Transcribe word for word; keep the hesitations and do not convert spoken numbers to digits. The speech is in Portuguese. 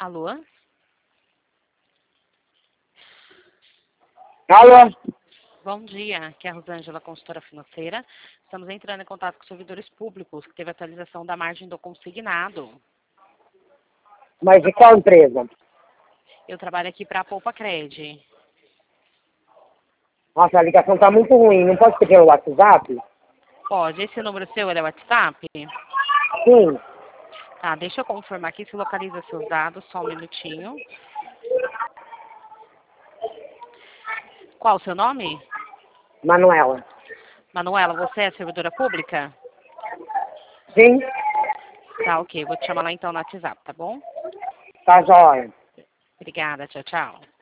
Alô? Alô? Bom dia, aqui é a Rosângela, consultora financeira. Estamos entrando em contato com servidores públicos, que teve atualização da margem do consignado. Mas de qual empresa? Eu trabalho aqui para a Poupa Cred. Nossa, a ligação tá muito ruim. Não pode pedir o WhatsApp? Pode, esse número seu é o WhatsApp? Sim. Tá, deixa eu confirmar aqui se localiza seus dados, só um minutinho. Qual o seu nome? Manuela. Manuela, você é servidora pública? Sim? Tá, ok, vou te chamar lá então no WhatsApp, tá bom? Tá jóia. Obrigada, tchau, tchau.